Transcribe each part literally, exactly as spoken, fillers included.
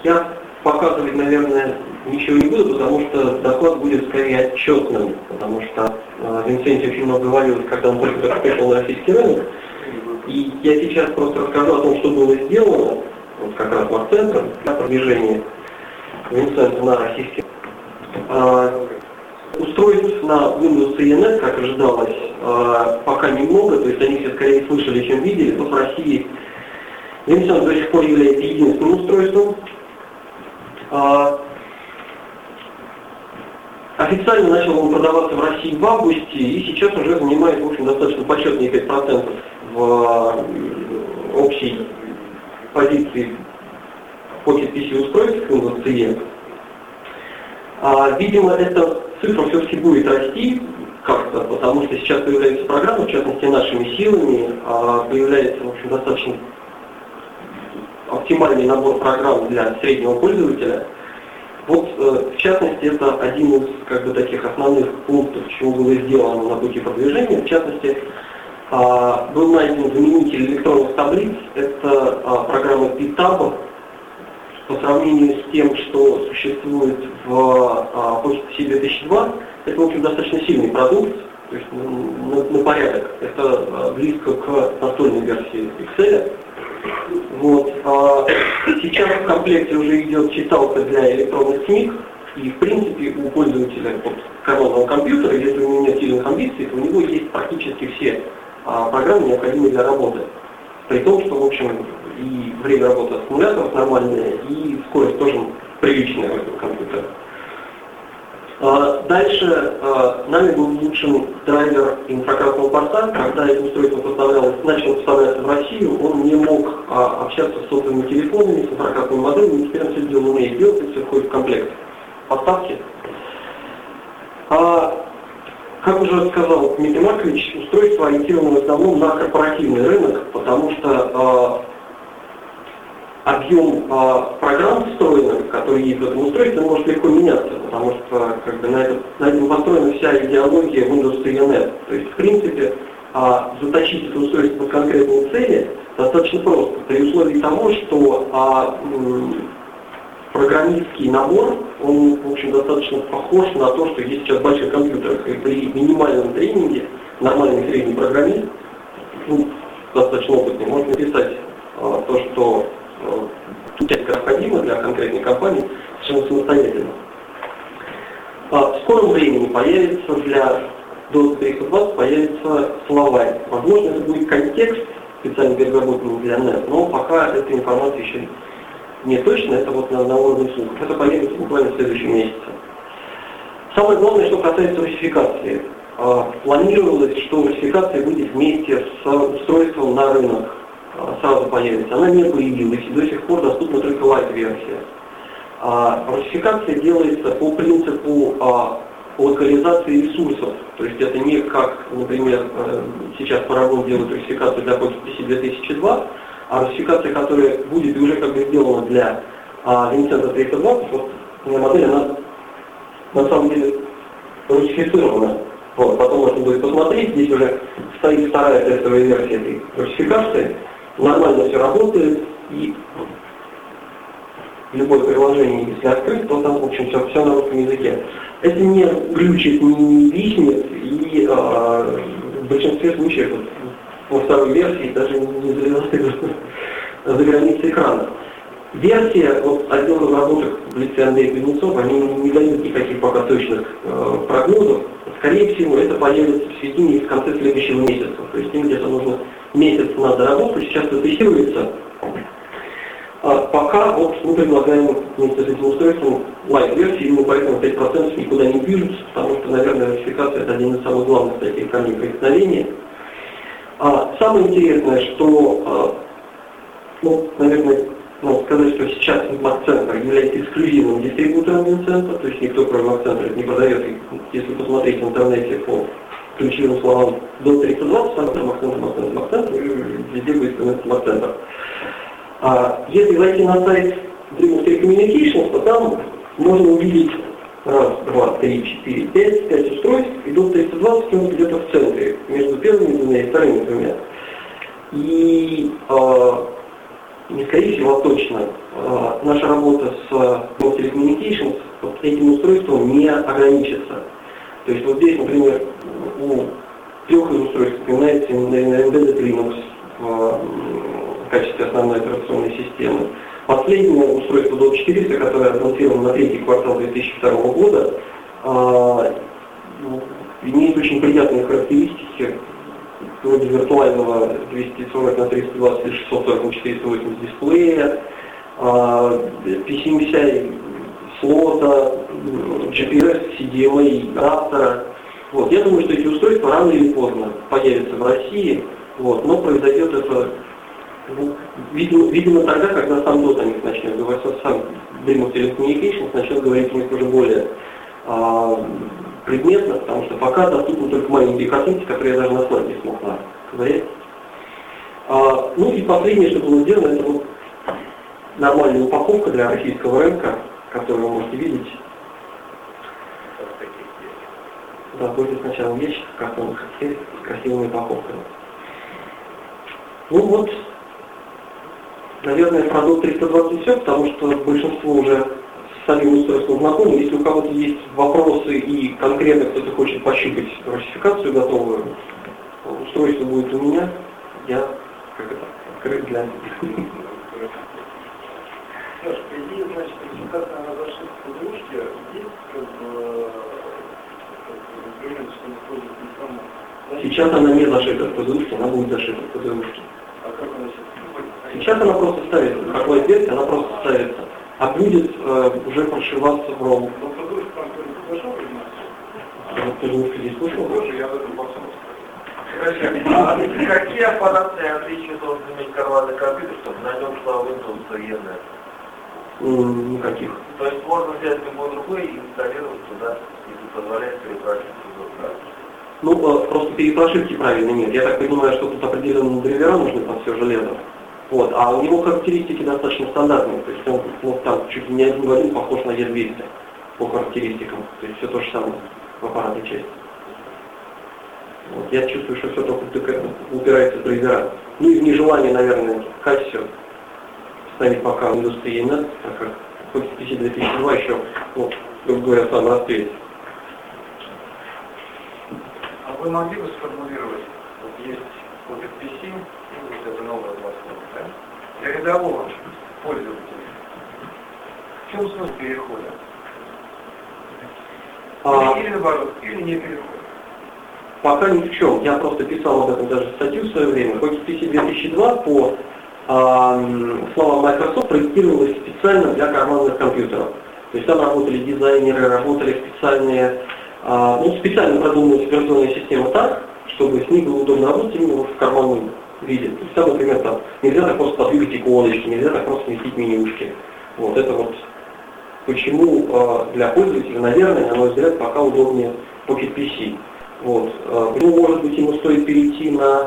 Я показывать, наверное, ничего не буду, потому что доклад будет скорее отчетным, потому что э, Винсентий очень много говорил, когда он только пришел на российский рынок. И я сейчас просто расскажу о том, что было сделано, вот как раз Марк-центром, для продвижения Винсента на российский рынок. Э, устройств на Windows и эн эс, как ожидалось, э, пока немного, то есть они все скорее слышали, чем видели, то в России Винсент до сих пор является единственным устройством. А, официально начал он продаваться в России в августе и сейчас уже занимает, в общем, достаточно почетные пять процентов в общей позиции Pocket пи си устройств Windows си и. А, видимо, эта цифра все-таки будет расти как-то, потому что сейчас появляются программы, в частности нашими силами, а, появляется, в общем, достаточно оптимальный набор программ для среднего пользователя. Вот, э, в частности, это один из как бы, таких основных пунктов, чего было сделано на пути продвижения. В частности, э, был найден заменитель электронных таблиц. Это э, программа пи таб. По сравнению с тем, что существует в э, Pocket пи си две тысячи два, это, в общем, достаточно сильный продукт, то есть на, на порядок. Это э, близко к настольной версии Excel. Вот. А сейчас в комплекте уже идет читалка для электронных книг, и в принципе у пользователя вот, карманного компьютера, если у него нет сильных амбиций, то у него есть практически все а, программы, необходимые для работы. При том, что в общем и время работы аккумуляторов нормальное, и скорость тоже приличная в этом компьютере. Дальше э, нами был улучшен драйвер инфракрасного порта. Когда это устройство поставлялось, начало поставляться в Россию, он не мог э, общаться с сотовыми телефонами, с инфракрасными модемами, теперь он все сделал умеет делать, и все входит в комплект поставки. А, как уже сказал Дмитрий Маркович, устройство ориентировано в основном на корпоративный рынок, потому что э, объем а, программ встроенных, которые есть в этом устройстве, может легко меняться, потому что как бы, на, это, на этом построена вся идеология Windows и эн эс. То есть, в принципе, а, заточить это устройство под конкретные цели достаточно просто, при условии того, что а, м, программистский набор, он, в общем, достаточно похож на то, что есть сейчас в больших компьютерах. И при минимальном тренинге нормальный средний программист, ну, достаточно опытный, может написать а, то, что часть необходима для конкретной компании, совершенно самостоятельно. В скором времени появится для дос триста двадцать появится словарь. Возможно, это будет контекст, специально переработанный для эн эс, но пока эта информация еще не точна, это вот на, на уровне слуха. Это появится буквально в следующем месяце. Самое главное, что касается русификации. Планировалось, что русификация будет вместе с устройством на рынок. Сразу появится. Она не появилась, и до сих пор доступна только лайт-версия. А, русификация делается по принципу а, локализации ресурсов. То есть это не как, например, сейчас Paragon делает русификацию для Pocket пи си две тысячи два, а русификация, которая будет уже как бы сделана для а, Винсента триста двадцать, вот моя модель, она на самом деле русифицирована. Вот, потом можно будет посмотреть, здесь уже стоит вторая тестовая версия этой русификации. Нормально все работает, и любое приложение, если открыть, то там, в общем, все, все на русском языке. Это не глючит, не виснет, и э, в большинстве случаев вот, во второй версии даже не залезает за границы экрана. Версия, вот отдел разработок в лице Андрея Кузнецова, они не дают никаких пока точных э, прогнозов. Скорее всего, это появится в середине и в конце следующего месяца. То есть им где-то нужно месяц на доработку, сейчас это тестируется. А пока вот мы предлагаем вместе с этим устройством лайт-версии, именно поэтому пять процентов никуда не движутся, потому что, наверное, русификация это один из самых главных таких камней преткновения. А самое интересное, что, а, ну, наверное, надо сказать, что сейчас Марк-центр является эксклюзивным дистрибьютором Винсента, то есть никто кроме Марк-центра не продает. Если посмотреть в интернете по ключевым словам дос триста двадцать, там Марк-центр, Марк-центр, Марк-центр, везде будет становиться Марк-центр. А если зайти на сайт Dream Communications, то там можно увидеть раз, два, три, четыре, пять, пять устройств, и дос триста двадцать он где-то в центре, между первыми двумя и вторыми двумя. И, э, не скорее всего, а точно, наша работа с Mobile Telecommunications вот этим устройством не ограничится. То есть вот здесь, например, у трех из устройств упоминается Embedded Linux в качестве основной операционной системы. Последнее устройство дот четыреста, которое анонсировано на третий квартал две тысячи второго года, имеет очень приятные характеристики, вроде виртуального двести сорок на триста двадцать или шестьсот сорок на четыреста восемьдесят дисплея, пи си эм си ай слота, джи пи эс, си ди эм эй, раптора. Вот. Я думаю, что эти устройства рано или поздно появятся в России, вот, но произойдет это, ну, видимо, видимо, тогда, когда сам дот о них начнет говорить, сам Mobile Telecommunications начнет говорить о них уже более а, предметно, потому что пока доступны только маленькие картинки, которые я даже на слайде не смог наговорить. А, ну и последнее, что было сделано, это вот нормальная упаковка для российского рынка, которую вы можете видеть. Да, будет сначала ящик в картонных с красивыми упаковками. Ну вот, наверное, про дот триста двадцать все, потому что большинство уже с самим устройством знакомы. Если у кого-то есть вопросы и конкретно кто-то хочет пощупать русификацию готовую, устройство будет у меня, я как это, открыт для... Саш, по идее, значит, русификация на зашивку подружки есть как бы... Сейчас она не зашита в ПЗУшке, она будет зашита в ПЗУшке. А как она сейчас? Сейчас она просто ставится, как лайт версия, она просто ставится. А будет э, уже прошиваться в ром. Но ПЗУшка там кто-нибудь зашел или нет? ПЗУшка здесь слышал? Тоже я в этом пацан. А какие аппаратные отличия должен иметь карманный компьютер, чтобы на нем шла Windows современная? Никаких. То есть можно взять любой другой и инсталлировать туда, если позволяет перепрошивать узор. Ну, просто перепрошивки правильно нет. Я так понимаю, что тут определенные драйвера нужны под все железо. Вот. А у него характеристики достаточно стандартные. То есть он ну, там чуть ли не один в один похож на и двести по характеристикам. То есть все то же самое в аппаратной части. Вот. Я чувствую, что все только упирается в драйвера. Ну и в нежелание, наверное, Casio ставить пока в индустрии нет, так как хоть в две тысячи два еще, ну, грубо говоря, сам расцвет. А вы могли бы сформулировать, вот есть Pocket пи си, ну, это новая платформа, да? Для рядового пользователя. В чем смысл перехода? А... Или наоборот, или не перехода? Пока ни в чем. Я просто писал об этом даже статью в свое время. Pocket пи си две тысячи два по словам Microsoft проектировалась специально для карманных компьютеров. То есть там работали дизайнеры, работали специальные, ну, специально продуманная операционная система так, чтобы с ней было удобно работать именно в карманном виде. То есть там, например, там нельзя так просто подвигать иконочки, нельзя так просто сместить менюшки. Вот это вот почему для пользователя, наверное, на мой взгляд, пока удобнее Pocket пи си. Вот. Ну, может быть, ему стоит перейти на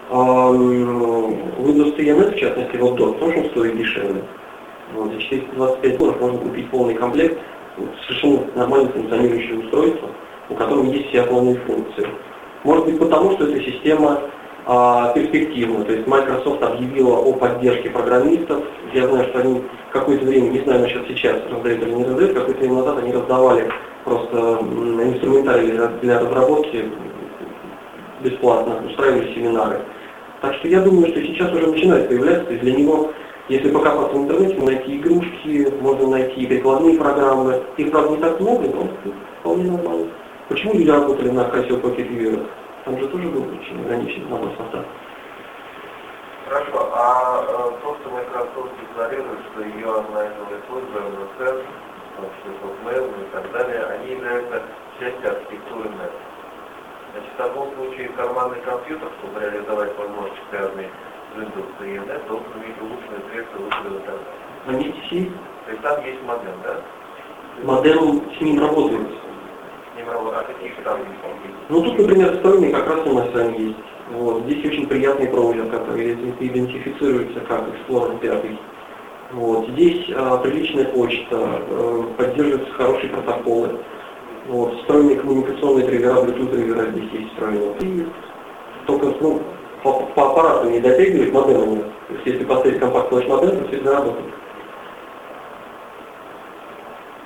Windows ти эн эс, в частности, вот дот, тоже он стоит дешевле. Вот, за четыреста двадцать пять долларов можно купить полный комплект, вот, совершенно нормально функционирующее устройство, у которого есть все основные функции. Может быть потому, что эта система а, перспективна, то есть Microsoft объявила о поддержке программистов. Я знаю, что они какое-то время, не знаю насчет сейчас, раздают или не раздают, какое-то время назад они раздавали просто инструментарий для разработки бесплатно, устраивали семинары. Так что я думаю, что сейчас уже начинает появляться, то есть для него, если покопаться в интернете, можно найти игрушки, можно найти прикладные программы. Их, правда, не так много, но вполне нормально. Почему люди работали на Casio Pocket Viewer? Там же тоже был очень ограниченный набор состава. Хорошо, а э, то, что Microsoft декларирует, что ее онлайновые службы, эн эс эс, Hotmail и так далее, они являются частью архитектуры нет. Значит, в таком случае карманный компьютер, чтобы реализовать возможности, связанные с Windows и Net, должен иметь улучшенные средства выхода там. На месте си? То есть там есть модем, да? Модем с ним работает. С ним работает, а какие там есть? Ну тут, например, встроенный как раз у нас с вами есть. Вот. Здесь очень приятный браузер, который идентифицируется как Explorer пять. Вот. Здесь а, приличная почта, а, поддерживаются хорошие протоколы. Вот. Встроенные коммуникационные драйвера, Bluetooth драйвера здесь есть встроенные. И только ну, по, по аппарату не дотягивает, модема нет. То есть если поставить компакт-флеш модем, то все это работает.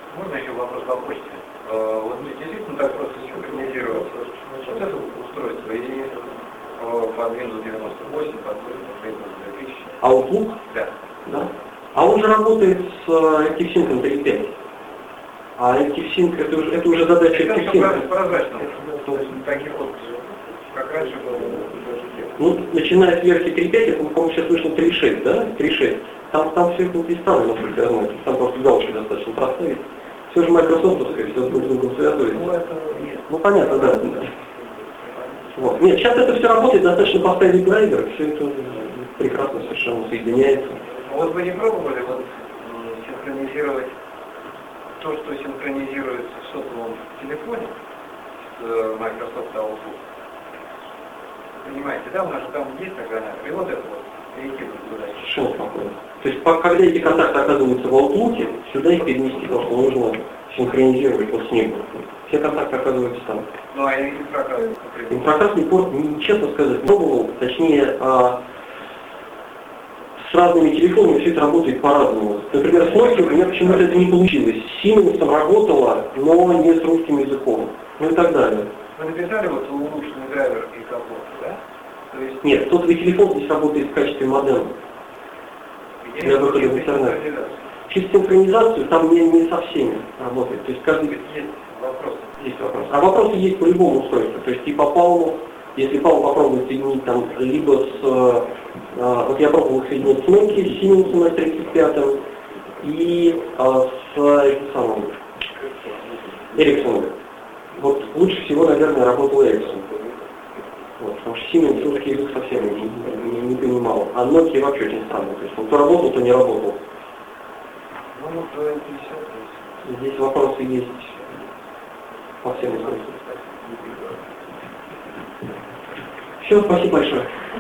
Можно еще вопрос по почте? Э, Вот действительно так просто синхронизировать вот это устройство и э, под Windows девяносто восемь, под Windows две тысячи? Outlook? Да. Да. А он же работает с ActiveSync три пять. А ActiveSync это уже, это уже задача Это ActiveSync. прозрачно. То есть таких вот, как раньше было. Ну, начиная с версии три пять, это, по-моему, сейчас вышло три шесть, да? три шесть. Там, там все это написано, насколько я знаю. Там просто галочки достаточно проставить. Все же майкрософтовское, все друг с другом связывается. Ну, это нет. Ну, понятно, да. Вот. Нет, сейчас это все работает, достаточно поставить драйвер, все это прекрасно совершенно соединяется. Вот вы не пробовали вот м, синхронизировать то, что синхронизируется в сотовом телефоне с э, Microsoft Outlook? Понимаете, да, у нас там есть агронатор, и вот это вот перекидывать туда. Совершенно спокойно. То есть, по- когда эти контакты оказываются в Outlook, сюда их перенести, потому что нужно синхронизировать вот с ним. Все контакты оказываются там. Ну, а инфракрасный, например. Инфракрасный порт, не- честно сказать, не пробовал, точнее, а, с разными телефонами все это работает по-разному. Например, с Nokia у меня почему-то это не получилось. С Siemens работало, но не с русским языком. Ну и так далее. Вы написали вот улучшенный драйвер и капот, да? То есть, Нет, сотовый телефон здесь работает в качестве модема. где для выхода в есть интернет. синхронизация? Через синхронизацию там не, не со всеми работает. То есть каждый Есть вопрос. есть вопрос. А вопросы есть по любому устройству. То есть и по Павлу, если Павел попробует соединить там либо с, э, э, вот я пробовал соединить с Nokia, с Siemens эс тридцать пять и э, с этим самым Ericsson. Вот лучше всего, наверное, работал Ericsson. Вот, потому что Siemens русский язык совсем не, не, не понимал. А Nokia вообще очень странно. То есть он то работал, то не работал. Ну, то пятьдесят. Здесь вопросы есть по всем устройствам. Все, спасибо большое.